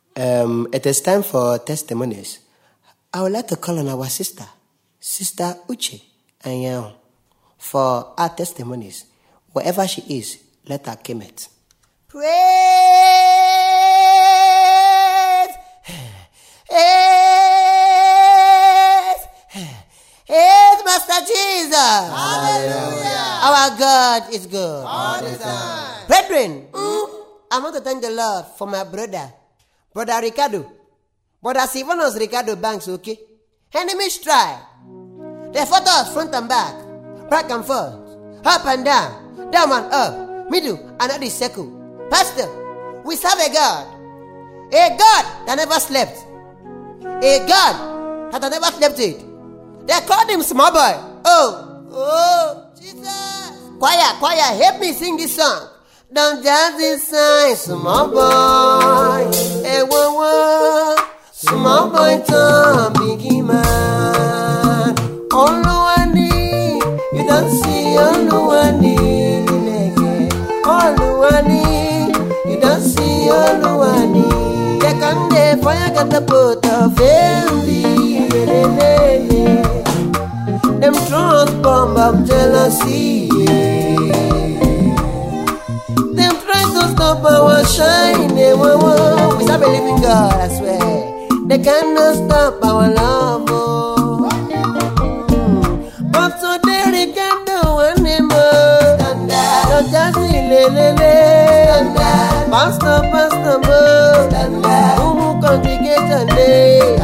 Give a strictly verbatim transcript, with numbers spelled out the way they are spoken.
Um, it is time for testimonies. I would like to call on our sister, Sister Uche Anyao, for our testimonies. Wherever she is, let her come it. Praise, praise, praise Master Jesus. Hallelujah. Our God is good. All the time. Brethren, I want to thank the Lord for my brother, Brother Ricardo. Brother Silvanus Ricardo Banks, okay? Enemies try. They fought us front and back, back and forth, up and down, down and up, middle and at the circle. Pastor, we serve a God, a God that never slept, a God that never slept it. They called him small boy. Oh, oh, Jesus. Choir, choir, help me sing this song. Don't just decide, small boy. Hey, whoa, whoa. Small boy, turn biggie man. All I need, you don't see. All I need, all I need, you don't see. All I need. They can they fire got the boat of envy. Them trust bomb of jealousy. Them try to stop our shine. We serve a living God, I swear. They cannot stop our love. Oh. But today they can do anymore. Don't just le le le. Pastor, pastor, pastor. Umu congregation day.